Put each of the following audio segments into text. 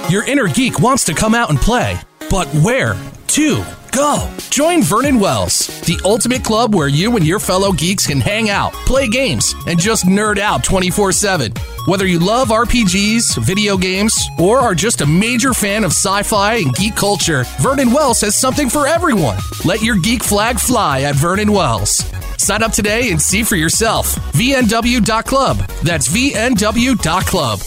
Your inner geek wants to come out and play, but where to go? Join Vernon Wells, the ultimate club where you and your fellow geeks can hang out, play games, and just nerd out 24/7. Whether you love RPGs, video games, or are just a major fan of sci-fi and geek culture, Vernon Wells has something for everyone. Let your geek flag fly at Vernon Wells. Sign up today and see for yourself. VNW.club. That's VNW.club.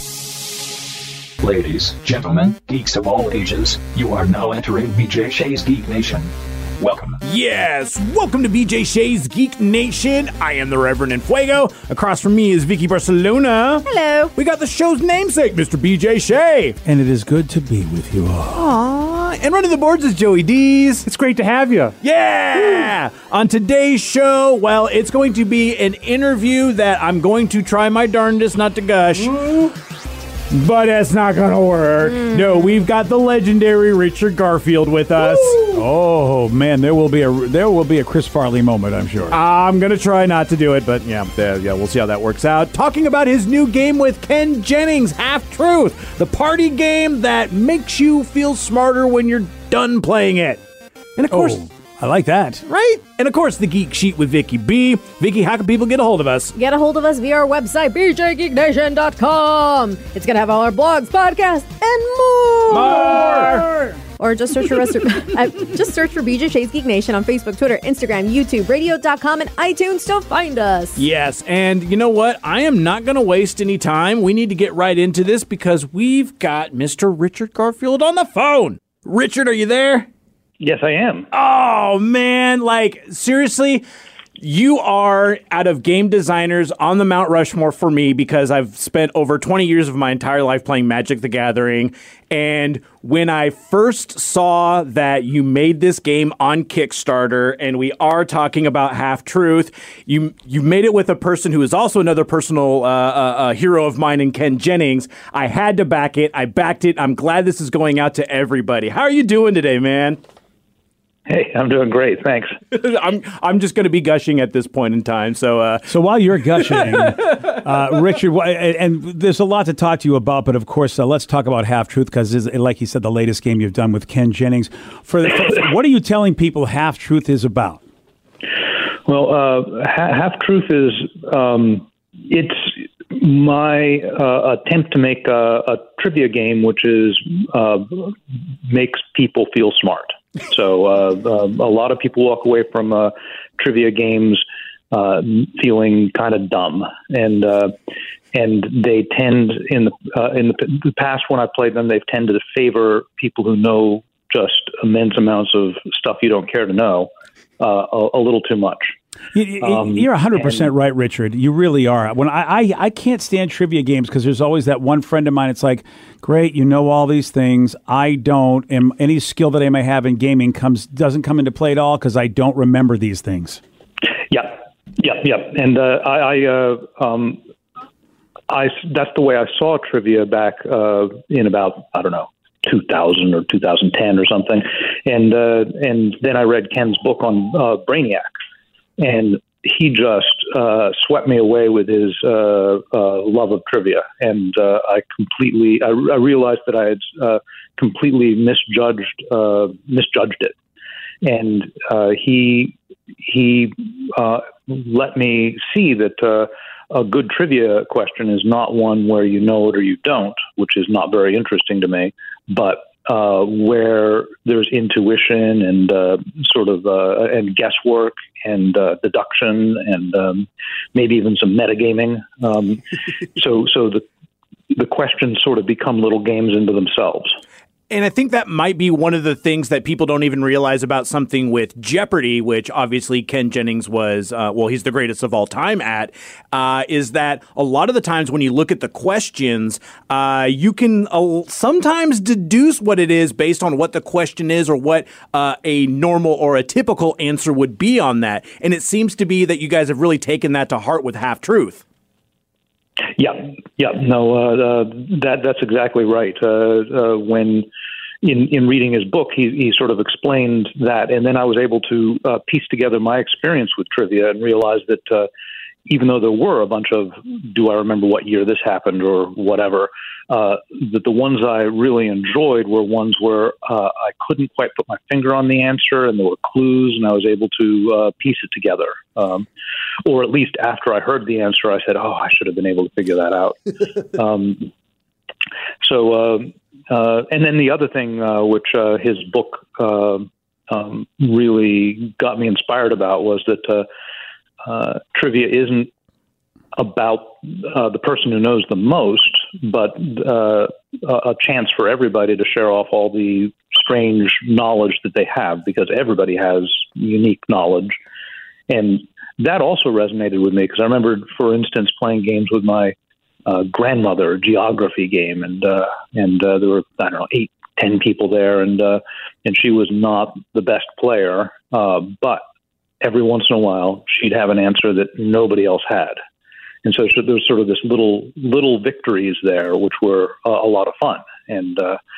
Ladies, gentlemen, geeks of all ages, you are now entering BJ Shea's Geek Nation. Welcome. Yes, welcome to BJ Shea's Geek Nation. I am the Reverend Enfuego. Across from me is Vicky Barcelona. Hello. We got the show's namesake, Mr. BJ Shea. And it is good to be with you all. Aww. And running the boards is Joey Dees. It's great to have you. Yeah! On today's show, well, it's going to be an interview that I'm going to try my darndest not to gush. But it's not going to work. No, we've got the legendary Richard Garfield with us. Oh man, there will be a Chris Farley moment, I'm sure. I'm going to try not to do it, but yeah, we'll see how that works out. Talking about his new game with Ken Jennings, Half Truth, the party game that makes you feel smarter when you're done playing it. And of course, I like that. right? And of course, the Geek Sheet with Vicky B. Vicky, how can people get a hold of us? Get a hold of us via our website, bjgeeknation.com. It's going to have all our blogs, podcasts, and more. Or just search for BJ Shea's Geek Nation on Facebook, Twitter, Instagram, YouTube, radio.com, and iTunes to find us. Yes, and you know what? I am not going to waste any time. We need to get right into this because we've got Mr. Richard Garfield on the phone. Richard, are you there? Yes, I am. Oh, man. Like, seriously, you are, out of game designers, on the Mount Rushmore for me because I've spent over 20 years of my entire life playing Magic the Gathering. And when I first saw that you made this game on Kickstarter, and we are talking about Half Truth, you made it with a person who is also another personal hero of mine in Ken Jennings. I had to back it. I backed it. I'm glad this is going out to everybody. How are you doing today, man? Hey, I'm doing great. Thanks. I'm just going to be gushing at this point in time. So while you're gushing, Richard, and there's a lot to talk to you about, but of course, let's talk about Half Truth because, like you said, the latest game you've done with Ken Jennings. For what are you telling people Half Truth is about? Well, Half Truth is it's my attempt to make a trivia game, which is makes people feel smart. So a lot of people walk away from trivia games feeling kind of dumb, and they tend in the past when I played them, they've tended to favor people who know just immense amounts of stuff you don't care to know a little too much. You're 100% right, Richard. You really are. When I can't stand trivia games because there's always that one friend of mine. It's like, great, you know all these things. I don't, and any skill that I may have in gaming doesn't come into play at all because I don't remember these things. Yeah. And that's the way I saw trivia back in about 2000 or 2010 or something, and then I read Ken's book on Brainiac. And he just swept me away with his love of trivia, and I realized that I had completely misjudged it, and he let me see that a good trivia question is not one where you know it or you don't, which is not very interesting to me, but where there's intuition and and guesswork and deduction and maybe even some metagaming. So the questions sort of become little games into themselves. And I think that might be one of the things that people don't even realize about something with Jeopardy, which obviously Ken Jennings was, he's the greatest of all time at, is that a lot of the times when you look at the questions, you can sometimes deduce what it is based on what the question is or what a normal or a typical answer would be on that. And it seems to be that you guys have really taken that to heart with Half Truth. That's exactly right. When in reading his book, he sort of explained that, and then I was able to piece together my experience with trivia and realize that even though there were a bunch of, do I remember what year this happened or whatever, that the ones I really enjoyed were ones where I couldn't quite put my finger on the answer and there were clues and I was able to piece it together. Or at least after I heard the answer, I said, oh, I should have been able to figure that out. And then the other thing, which his book really got me inspired about, was that trivia isn't about the person who knows the most, but a chance for everybody to share off all the strange knowledge that they have, because everybody has unique knowledge. And that also resonated with me, because I remember, for instance, playing games with my grandmother, a geography game, and there were, I don't know, 8-10 people there, and she was not the best player, but every once in a while she'd have an answer that nobody else had, and so there was sort of this little victories there, which were a lot of fun, and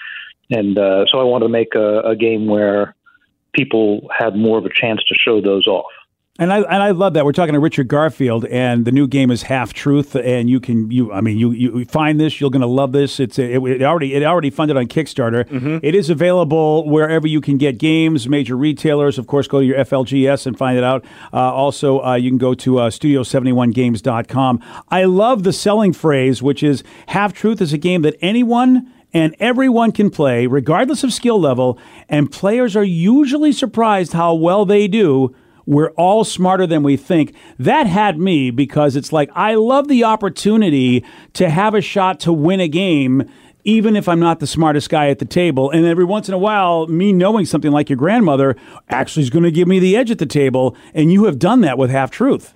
so I wanted to make a game where people had more of a chance to show those off. And I love that. We're talking to Richard Garfield, and the new game is Half Truth. And you find this, you're going to love this. It already funded on Kickstarter. Mm-hmm. It is available wherever you can get games, major retailers. Of course, go to your FLGS and find it out. Also, you can go to Studio71Games.com. I love the selling phrase, which is Half Truth is a game that anyone and everyone can play, regardless of skill level, and players are usually surprised how well they do. We're all smarter than we think. That had me, because it's like, I love the opportunity to have a shot to win a game, even if I'm not the smartest guy at the table. And every once in a while, me knowing something like your grandmother actually is going to give me the edge at the table. And you have done that with Half Truth.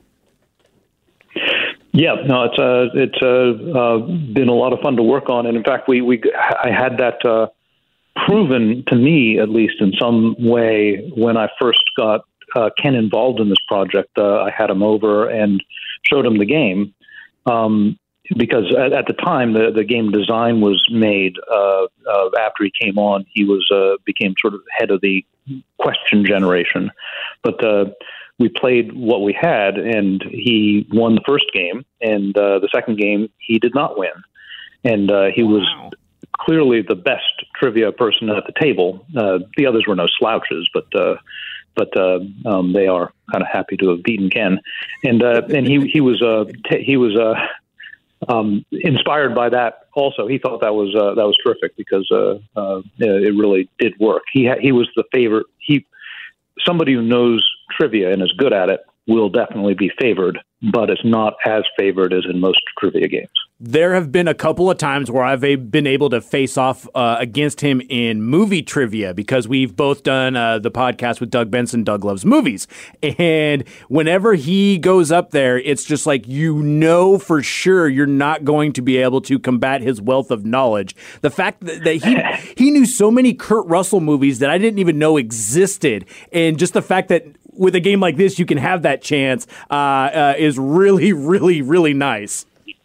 Yeah, no, it's been a lot of fun to work on. And in fact, I had that proven to me, at least in some way, when I first got Ken involved in this project. I had him over and showed him the game, because at the time the game design was made. After he came on, he became sort of head of the question generation. But we played what we had, and he won the first game, and the second game he did not win, and he was clearly the best trivia person at the table. The others were no slouches, but they are kind of happy to have beaten Ken, and he was inspired by that. Also, he thought that was terrific, because it really did work. He was the favorite. Somebody who knows trivia and is good at it will definitely be favored, but it's not as favored as in most trivia games. There have been a couple of times where I've been able to face off against him in movie trivia, because we've both done the podcast with Doug Benson, Doug Loves Movies. And whenever he goes up there, it's just like, for sure you're not going to be able to combat his wealth of knowledge. The fact that he knew so many Kurt Russell movies that I didn't even know existed. And just the fact that with a game like this, you can have that chance is really, really, really nice.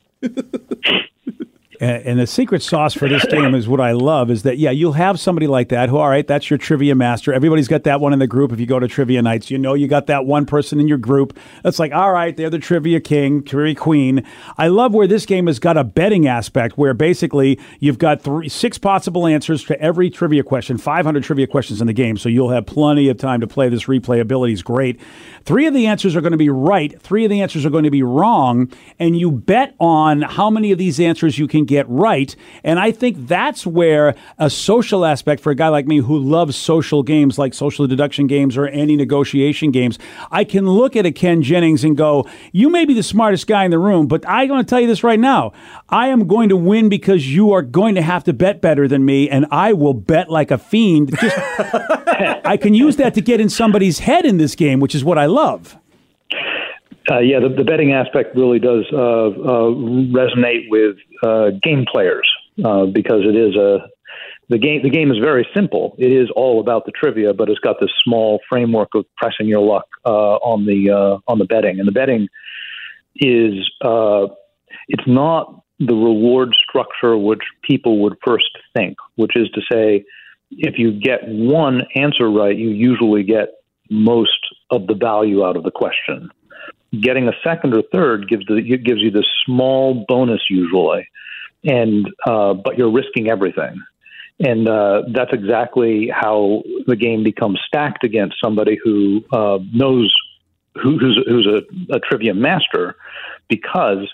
And the secret sauce for this game is what I love is that, you'll have somebody like that who, all right, that's your trivia master. Everybody's got that one in the group. If you go to trivia nights, you got that one person in your group. That's like, all right, they're the trivia king, trivia queen. I love where this game has got a betting aspect where basically you've got 6 possible answers to every trivia question, 500 trivia questions in the game. So you'll have plenty of time to play. This replayability is great. 3 of the answers are going to be right. 3 of the answers are going to be wrong. And you bet on how many of these answers you can get right. And I think that's where a social aspect for a guy like me who loves social games like social deduction games or any negotiation games, I can look at a Ken Jennings and go, you may be the smartest guy in the room, but I'm going to tell you this right now. I am going to win because you are going to have to bet better than me, and I will bet like a fiend. I can use that to get in somebody's head in this game, which is what I love. The betting aspect really does resonate with game players, because it is the game is very simple. It is all about the trivia, but it's got this small framework of pressing your luck on the betting, and the betting is it's not the reward structure which people would first think, which is to say, if you get one answer right, you usually get most of the value out of the question. getting a second or third gives you this small bonus usually, and but you're risking everything. And that's exactly how the game becomes stacked against somebody who knows who's a trivia master, because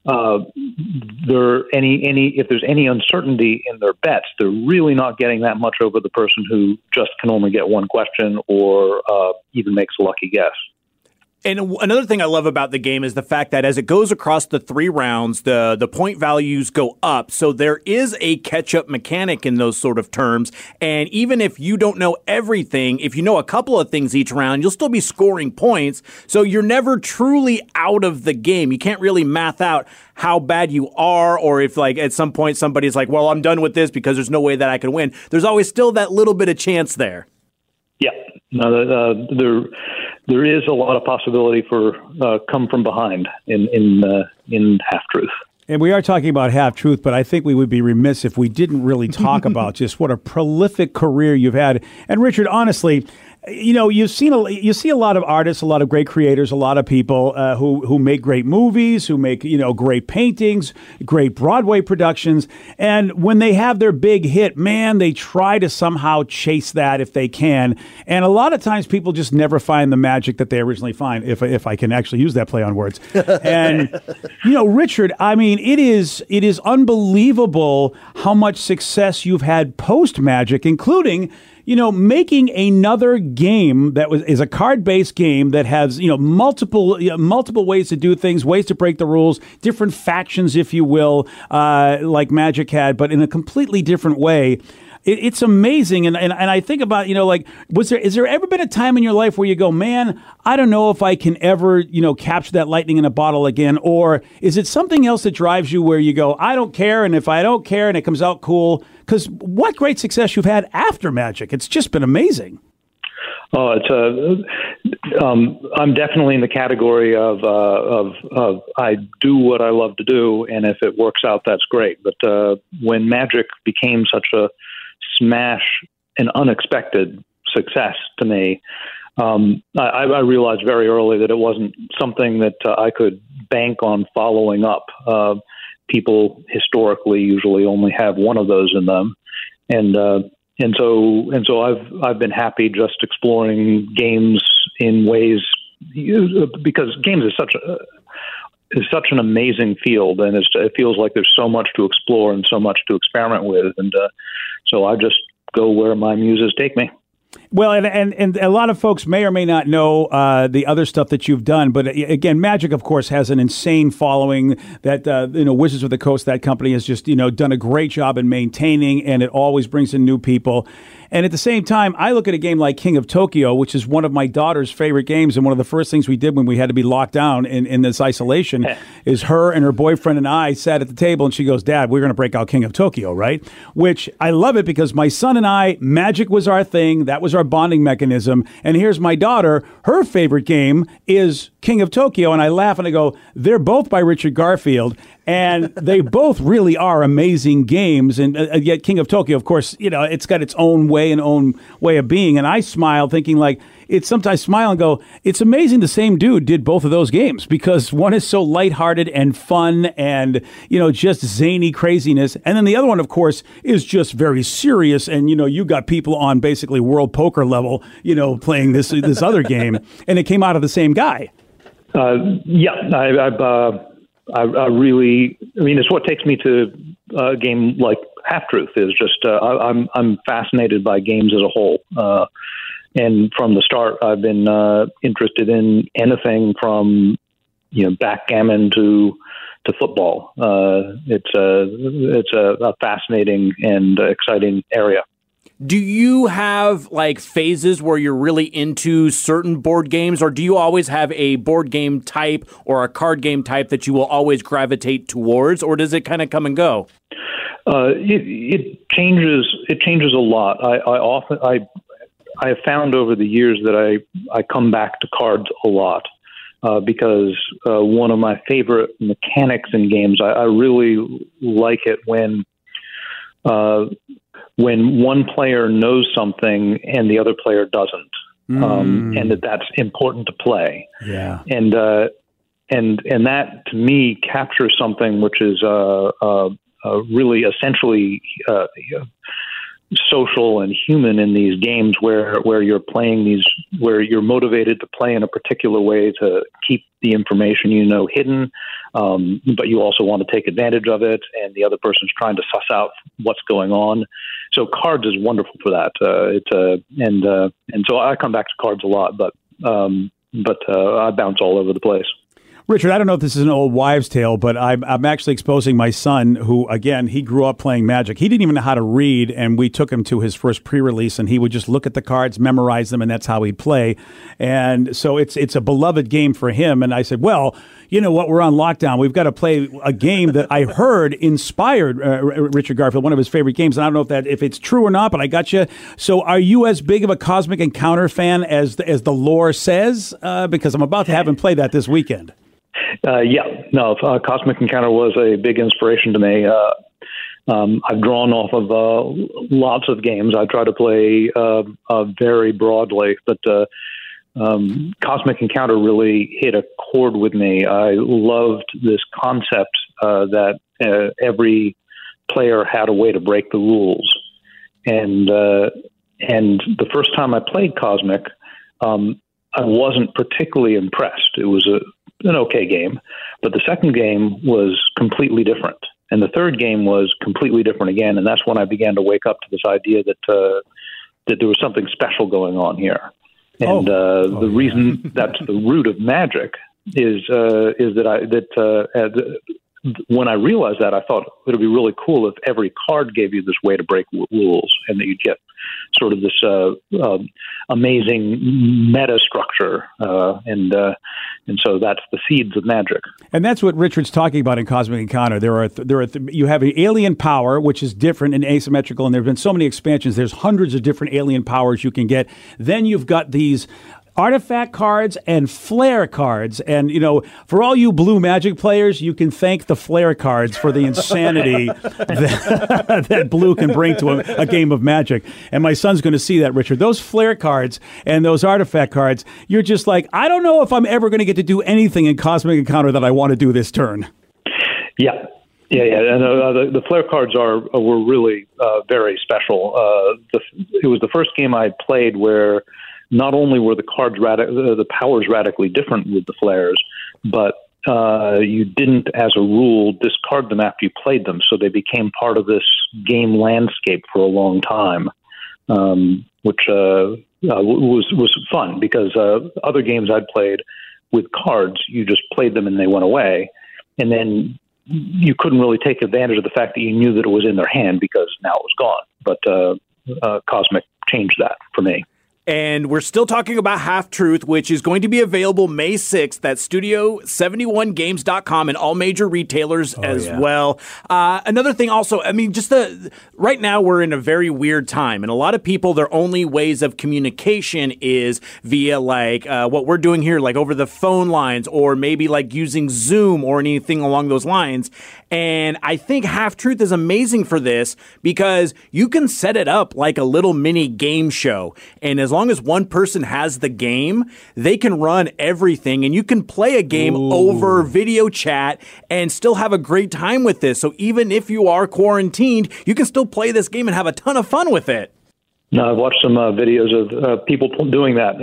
if there's any uncertainty in their bets, they're really not getting that much over the person who just can only get one question or even makes a lucky guess. And another thing I love about the game is the fact that as it goes across the 3 rounds, the point values go up. So there is a catch-up mechanic in those sort of terms. And even if you don't know everything, if you know a couple of things each round, you'll still be scoring points. So you're never truly out of the game. You can't really math out how bad you are, or if like at some point somebody's like, well, I'm done with this because there's no way that I can win. There's always still that little bit of chance there. Yeah. No, there is a lot of possibility for come from behind in Half Truth. And we are talking about Half Truth, but I think we would be remiss if we didn't really talk about just what a prolific career you've had. And Richard, honestly, you know, you see a lot of artists, a lot of great creators, a lot of people who make great movies, who make, you know, great paintings, great Broadway productions. And when they have their big hit, man, they try to somehow chase that if they can. And a lot of times people just never find the magic that they originally find, if I can actually use that play on words. And, you know, Richard, I mean, it is unbelievable how much success you've had post-Magic, including, you know, making another game that is a card-based game that has, you know, multiple ways to do things, ways to break the rules, different factions, if you will, like Magic had, but in a completely different way. It's amazing, and I think about, you know, like, is there ever been a time in your life where you go, man, I don't know if I can ever, you know, capture that lightning in a bottle again, or is it something else that drives you where you go, I don't care, and if I don't care and it comes out cool? Because what great success you've had after Magic. It's just been amazing. Oh, I'm definitely in the category of I do what I love to do, and if it works out, that's great. But when Magic became such a smash and unexpected success to me, I realized very early that it wasn't something that I could bank on following up. People historically usually only have one of those in them, and so I've been happy just exploring games in ways, because games is such an amazing field, and it feels like there's so much to explore and so much to experiment with, and so I just go where my muses take me. Well, and a lot of folks may or may not know the other stuff that you've done, but again, Magic, of course, has an insane following that you know, Wizards of the Coast, that company has just, you know, done a great job in maintaining, and it always brings in new people. And at the same time, I look at a game like King of Tokyo, which is one of my daughter's favorite games, and one of the first things we did when we had to be locked down in this isolation is her and her boyfriend and I sat at the table, and she goes, Dad, we're going to break out King of Tokyo, right? Which I love it because my son and I, Magic was our thing. That was our bonding mechanism. And here's my daughter. Her favorite game is King of Tokyo. And I laugh and I go, they're both by Richard Garfield. And they both really are amazing games. And yet King of Tokyo, of course, you know, it's got its own way and own way of being. And I smile thinking like, it's sometimes smile and go, it's amazing the same dude did both of those games, because one is so lighthearted and fun and, you know, just zany craziness. And then the other one, of course, is just very serious. And, you know, you got people on basically world poker level, you know, playing this other game. And it came out of the same guy. I really, I mean, it's what takes me to a game like Half Truth is just, I'm fascinated by games as a whole. And from the start, I've been interested in anything from, you know, backgammon to football. It's a fascinating and exciting area. Do you have like phases where you're really into certain board games, or do you always have a board game type or a card game type that you will always gravitate towards, or does it kind of come and go? It changes. It changes a lot. I have found over the years that I come back to cards a lot because one of my favorite mechanics in games, I really like it when one player knows something and the other player doesn't, and that's important to play. Yeah. And that to me captures something which is really essentially social and human in these games where you're playing these, where you're motivated to play in a particular way to keep the information hidden, but you also want to take advantage of it, and the other person's trying to suss out what's going on. So cards is wonderful for that. And so I come back to cards a lot, but I bounce all over the place. Richard, I don't know if this is an old wives' tale, but I'm actually exposing my son, who, again, he grew up playing Magic. He didn't even know how to read, and we took him to his first pre-release, and he would just look at the cards, memorize them, and that's how he'd play. And so it's a beloved game for him. And I said, well, you know what, we're on lockdown. We've got to play a game that I heard inspired Richard Garfield, one of his favorite games. And I don't know if it's true or not, but I got you. So are you as big of a Cosmic Encounter fan as the lore says? Because I'm about to have him play that this weekend. Cosmic Encounter was a big inspiration to me. I've drawn off of lots of games. I try to play very broadly, but Cosmic Encounter really hit a chord with me. I loved this concept that every player had a way to break the rules. And the first time I played Cosmic, I wasn't particularly impressed. It was an okay game, but the second game was completely different, and the third game was completely different again. And that's when I began to wake up to this idea that there was something special going on here. And the reason that's the root of Magic is that when I realized that, I thought it would be really cool if every card gave you this way to break rules, and that you'd get sort of this amazing meta structure, and so that's the seeds of Magic. And that's what Richard's talking about in Cosmic Encounter. You have an alien power, which is different and asymmetrical, and there have been so many expansions. There's hundreds of different alien powers you can get. Then you've got these artifact cards and flare cards. And, for all you blue Magic players, you can thank the flare cards for the insanity that blue can bring to a game of Magic. And my son's going to see that, Richard. Those flare cards and those artifact cards, you're just like, I don't know if I'm ever going to get to do anything in Cosmic Encounter that I want to do this turn. Yeah. And the flare cards were really very special. It was the first game I played where not only were the cards the powers radically different with the flares, but you didn't, as a rule, discard them after you played them. So they became part of this game landscape for a long time, which was fun because other games I'd played with cards, you just played them and they went away, and then you couldn't really take advantage of the fact that you knew that it was in their hand because now it was gone. But Cosmic changed that for me. And we're still talking about Half Truth, which is going to be available May 6th at Studio71Games.com and all major retailers well. Another thing also, right now we're in a very weird time, and a lot of people, their only ways of communication is via what we're doing here, like over the phone lines, or maybe like using Zoom or anything along those lines. And I think Half Truth is amazing for this because you can set it up like a little mini game show. And as long as one person has the game, they can run everything, and you can play a game over video chat and still have a great time with this. So even if you are quarantined, you can still play this game and have a ton of fun with it. No, I've watched some videos of people doing that.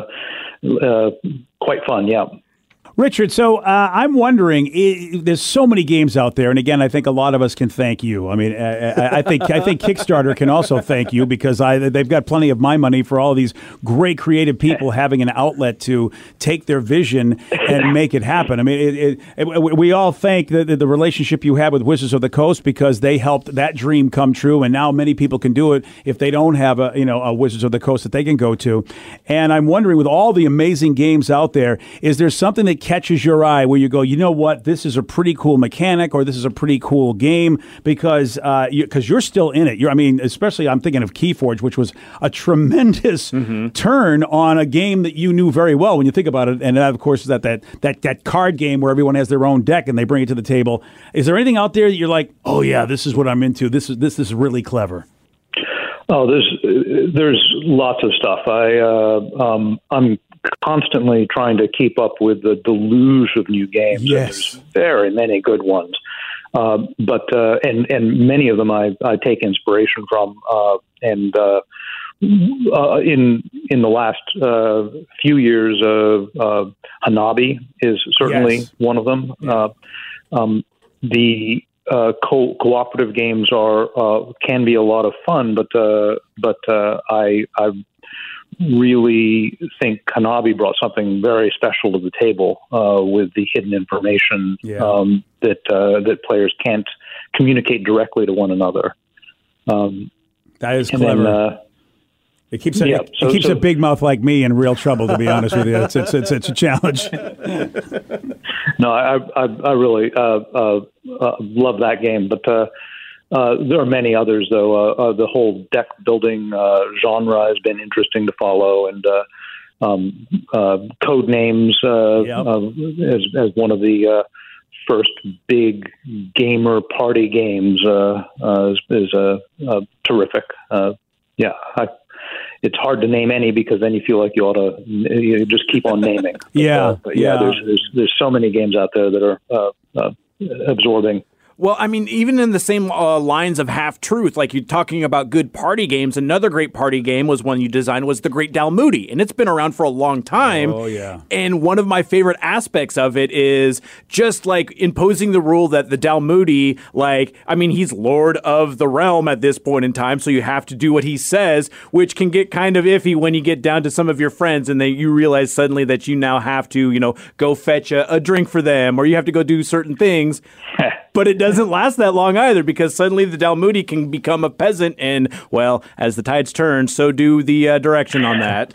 It's quite fun, yeah. Richard, so I'm wondering, there's so many games out there, and again, I think a lot of us can thank you. I mean, I think Kickstarter can also thank you because they've got plenty of my money for all of these great creative people having an outlet to take their vision and make it happen. I mean, we all thank the relationship you have with Wizards of the Coast because they helped that dream come true, and now many people can do it if they don't have a Wizards of the Coast that they can go to. And I'm wondering, with all the amazing games out there, is there something that catches your eye where you go, you know what, this is a pretty cool mechanic or this is a pretty cool game because you're still in it. Especially I'm thinking of Keyforge, which was a tremendous turn on a game that you knew very well when you think about it. And that, of course, is that card game where everyone has their own deck and they bring it to the table. Is there anything out there that you're like, oh yeah, this is what I'm into. This is really clever. Oh, there's lots of stuff. I'm constantly trying to keep up with the deluge of new games. Yes. And there's very many good ones. But many of them I take inspiration from. In the last few years, Hanabi is certainly one of them. The cooperative games can be a lot of fun, but I really think Hanabi brought something very special to the table with the hidden information that players can't communicate directly to one another. That is clever. It keeps a big mouth like me in real trouble, to be honest with you. It's a challenge. No, I really love that game, but there are many others, though. The whole deck building genre has been interesting to follow, and Codenames as one of the first big gamer party games is terrific. It's hard to name any because then you feel like you just keep on naming. There's so many games out there that are absorbing. Well, I mean, even in the same lines of Half-Truth, like you're talking about good party games, another great party game was one you designed was The Great Dalmuti, and it's been around for a long time. Oh, yeah. And one of my favorite aspects of it is just like imposing the rule that the Dalmuti, he's lord of the realm at this point in time, so you have to do what he says, which can get kind of iffy when you get down to some of your friends and you realize suddenly that you now have to, go fetch a drink for them, or you have to go do certain things. But it doesn't last that long either, because suddenly the Dalmuti can become a peasant, and, well, as the tides turn, so do the direction on that.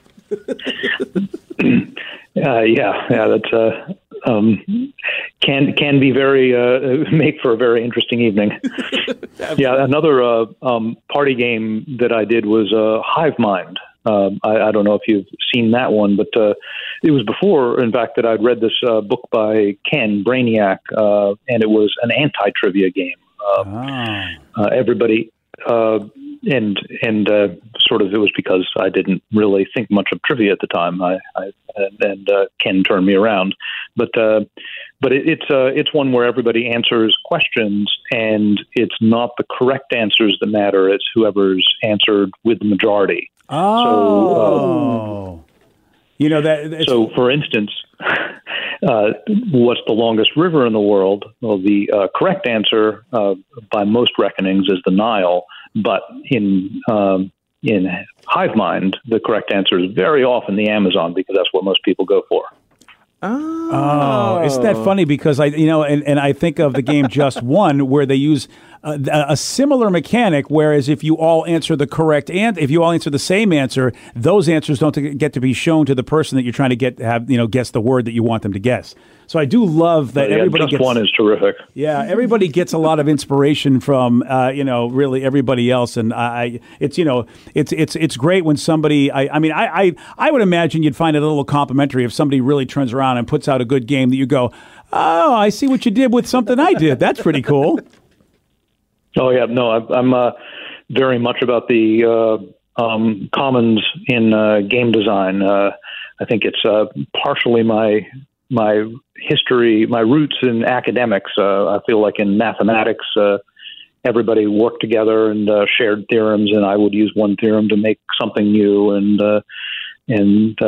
That's can be very make for a very interesting evening. Another party game that I did was Hive Mind. I don't know if you've seen that one, but it was before, in fact, that I'd read this book by Ken Brainiac, and it was an anti-trivia game. Everybody, and sort of it was because I didn't really think much of trivia at the time. And Ken turned me around, but it's one where everybody answers questions, and it's not the correct answers that matter. It's whoever's answered with the majority. So, So, for instance, what's the longest river in the world? Well, the correct answer, by most reckonings, is the Nile. But in Hive Mind, the correct answer is very often the Amazon, because that's what most people go for. Oh, isn't that funny? Because I think of the game Just One, where they use a similar mechanic. Whereas if you all answer the correct if you all answer the same answer, those answers don't get to be shown to the person that you're trying to guess the word that you want them to guess. So I do love that everybody Just One is terrific. Yeah, everybody gets a lot of inspiration from really everybody else, and it's great when somebody. I would imagine you'd find it a little complimentary if somebody really turns around and puts out a good game that you go, oh, I see what you did with something I did. That's pretty cool. Oh yeah, no, I'm very much about the commons in game design. I think it's partially my history, my roots in academics. I feel like in mathematics, everybody worked together and shared theorems, and I would use one theorem to make something new, and it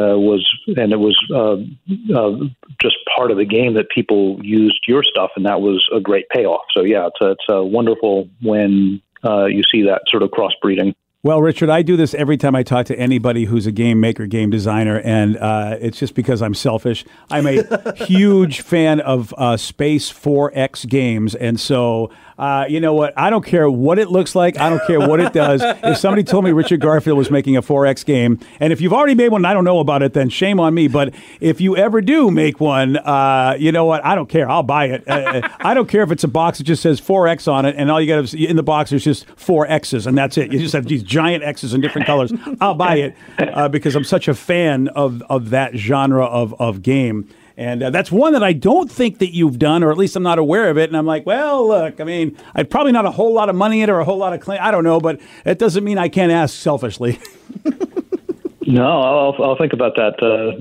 was just part of the game that people used your stuff, and that was a great payoff. So yeah, it's wonderful when you see that sort of crossbreeding. Well, Richard, I do this every time I talk to anybody who's a game maker, game designer, and it's just because I'm selfish. I'm a huge fan of Space 4X games, and so you know what? I don't care what it looks like. I don't care what it does. If somebody told me Richard Garfield was making a 4X game, and if you've already made one and I don't know about it, then shame on me. But if you ever do make one, you know what? I don't care. I'll buy it. I don't care if it's a box that just says 4X on it, and all you got in the box is just 4 X's, and that's it. You just have these giant X's in different colors. I'll buy it because I'm such a fan of that genre of game. And that's one that I don't think that you've done, or at least I'm not aware of it. And I'm like, well, look, I mean, I'd probably not a whole lot of money in it or a whole lot of claim. I don't know, but it doesn't mean I can't ask selfishly. No, I'll think about that.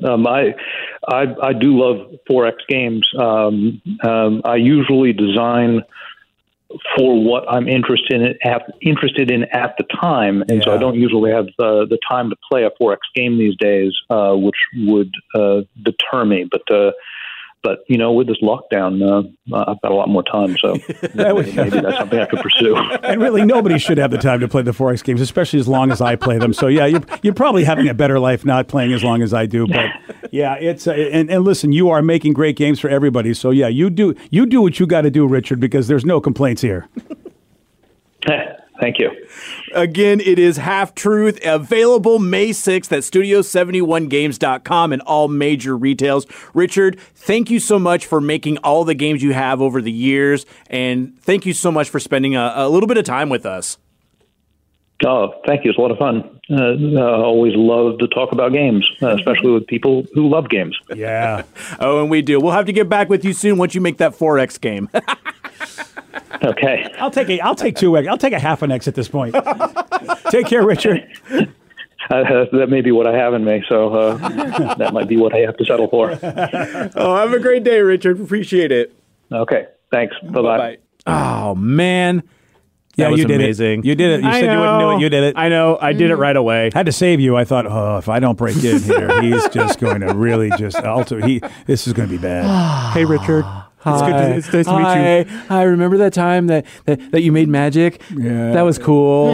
I do love 4X games. I usually design for what I'm interested in at the time, and so I don't usually have the time to play a 4X game these days, which would deter me. But with this lockdown, I've got a lot more time, so maybe that's something I could pursue. And really, nobody should have the time to play the 4X games, especially as long as I play them. So, yeah, you're probably having a better life not playing as long as I do. But, yeah, it's and listen, you are making great games for everybody. So, yeah, you do what you got to do, Richard, because there's no complaints here. Thank you. Again, it is Half Truth, available May 6th at Studio71Games.com and all major retails. Richard, thank you so much for making all the games you have over the years, and thank you so much for spending a little bit of time with us. Oh, thank you. It's a lot of fun. I always love to talk about games, especially with people who love games. Yeah. Oh, and we do. We'll have to get back with you soon once you make that 4X game. Okay. I'll take 2X. I'll take a half an X at this point. Take care, Richard. That may be what I have in me, so that might be what I have to settle for. Oh, have a great day, Richard. Appreciate it. Okay. Thanks. Bye-bye. Oh, man. Yeah, was you did amazing. it. You did it. You said you wouldn't do it. You did it. I know. I did it right away. Had to save you. I thought, if I don't break in here, he's just going to really just alter. This is going to be bad. Hey, Richard. It's nice to meet you. I remember that time that you made magic. Yeah. That was cool.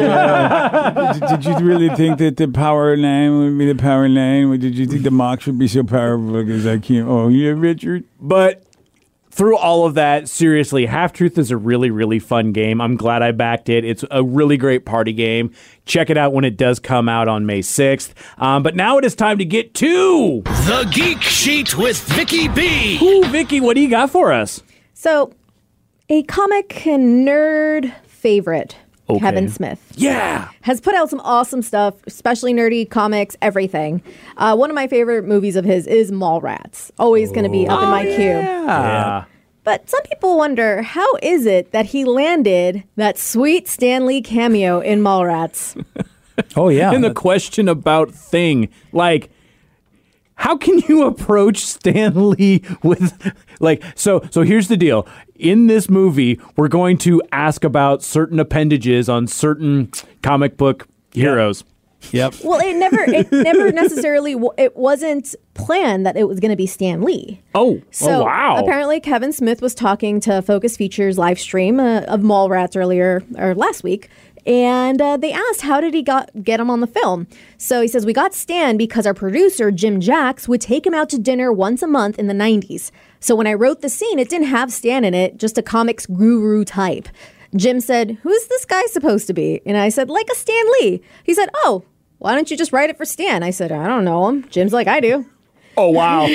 Yeah. Did you really think that the Power 9 would be the Power 9? Did you think the Mox would be so powerful because I can't? Oh, yeah, Richard. But through all of that, seriously, Half Truth is a really, really fun game. I'm glad I backed it. It's a really great party game. Check it out when it does come out on May 6th. But now it is time to get to The Geek Sheet with Vicky B. Ooh, Vicky, what do you got for us? So, a comic and nerd favorite, Kevin Smith. Yeah. Has put out some awesome stuff, especially nerdy comics, everything. One of my favorite movies of his is Mallrats. Always going to be up in my queue. Yeah. But some people wonder, how is it that he landed that sweet Stan Lee cameo in Mallrats? Oh, yeah. And the question about Thing, like, how can you approach Stan Lee with, so here's the deal. In this movie, we're going to ask about certain appendages on certain comic book heroes. Yep. Well, it never necessarily, it wasn't planned that it was going to be Stan Lee. So wow. Apparently Kevin Smith was talking to Focus Features live stream of Mallrats last week. And they asked, how did he get him on the film? So he says, we got Stan because our producer, Jim Jacks, would take him out to dinner once a month in the 90s. So when I wrote the scene, it didn't have Stan in it, just a comics guru type. Jim said, who's this guy supposed to be? And I said, like a Stan Lee. He said, why don't you just write it for Stan? I said, I don't know him. Jim's like, I do. Oh, wow.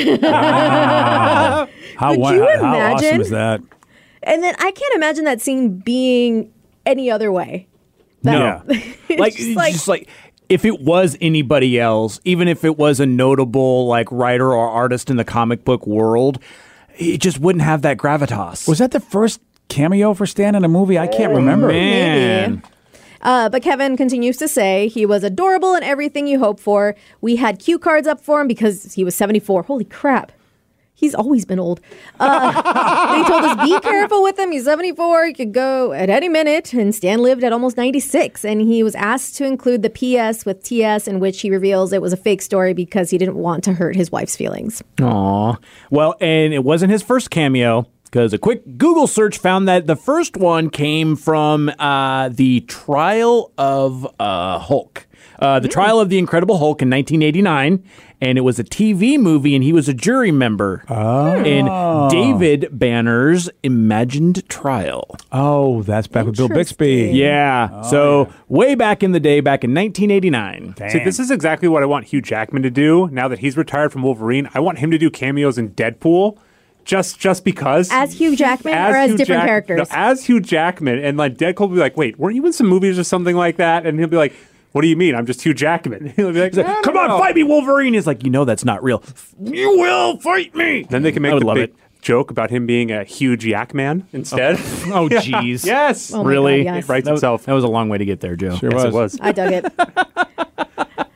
How awesome is that? And then I can't imagine that scene being any other way. No. Just like if it was anybody else, even if it was a notable writer or artist in the comic book world, it just wouldn't have that gravitas. Was that the first cameo for Stan in a movie? I can't remember. Man. Maybe. But Kevin continues to say he was adorable and everything you hope for. We had cue cards up for him because he was 74. Holy crap. He's always been old. They told us, be careful with him. He's 74. He could go at any minute. And Stan lived at almost 96. And he was asked to include the PS with TS, in which he reveals it was a fake story because he didn't want to hurt his wife's feelings. Aw. Well, and it wasn't his first cameo, because a quick Google search found that the first one came from the Trial of Hulk. The Trial of the Incredible Hulk in 1989, and it was a TV movie, and he was a jury member in David Banner's Imagined Trial. Oh, that's back with Bill Bixby. Yeah. Way back in the day, back in 1989. Dang. See, this is exactly what I want Hugh Jackman to do. Now that he's retired from Wolverine, I want him to do cameos in Deadpool. Just because. As Hugh Jackman or as different characters? No, as Hugh Jackman. And Deadpool will be like, wait, weren't you in some movies or something like that? And he'll be like, what do you mean? I'm just Hugh Jackman. He'll be like, come on, fight me, Wolverine. He's like, that's not real. You will fight me. Then they can make the big joke about him being a huge yak man instead. Oh, jeez. Yes. Oh really? God, yes. It writes itself. That was a long way to get there, Joe. Sure Yes, it was. I dug it.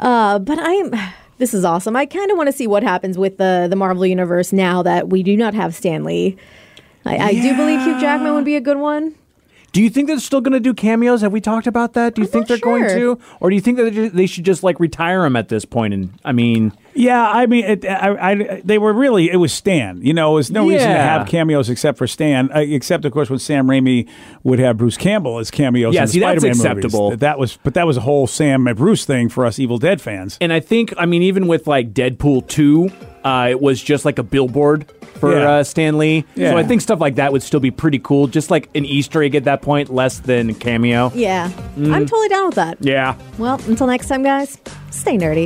But this is awesome. I kind of want to see what happens with the Marvel Universe now that we do not have Stan Lee. I do believe Hugh Jackman would be a good one. Do you think they're still going to do cameos? Have we talked about that? Do you think they're going to? Or do you think that they should just like retire him at this point? And I mean... Yeah, I mean, they were really, it was Stan. You know, there's no reason to have cameos except for Stan, except, of course, when Sam Raimi would have Bruce Campbell as cameos in the Spider-Man that's acceptable. movies. That was a whole Sam and Bruce thing for us Evil Dead fans. And I think, I mean, even with like Deadpool 2, it was just like a billboard for Stan Lee. Yeah. So I think stuff like that would still be pretty cool. Just like an Easter egg at that point, less than a cameo. Yeah. I'm totally down with that. Yeah. Well, until next time, guys, stay nerdy.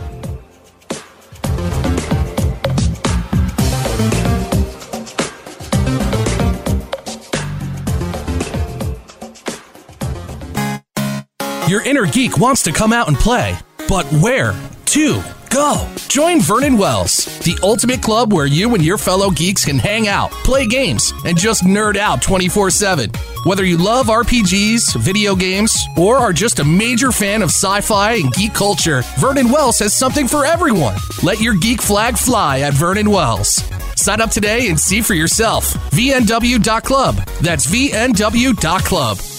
Your inner geek wants to come out and play, but where to go? Join Vernon Wells, the ultimate club where you and your fellow geeks can hang out, play games, and just nerd out 24/7. Whether you love RPGs, video games, or are just a major fan of sci-fi and geek culture, Vernon Wells has something for everyone. Let your geek flag fly at Vernon Wells. Sign up today and see for yourself. VNW.club. That's VNW.club.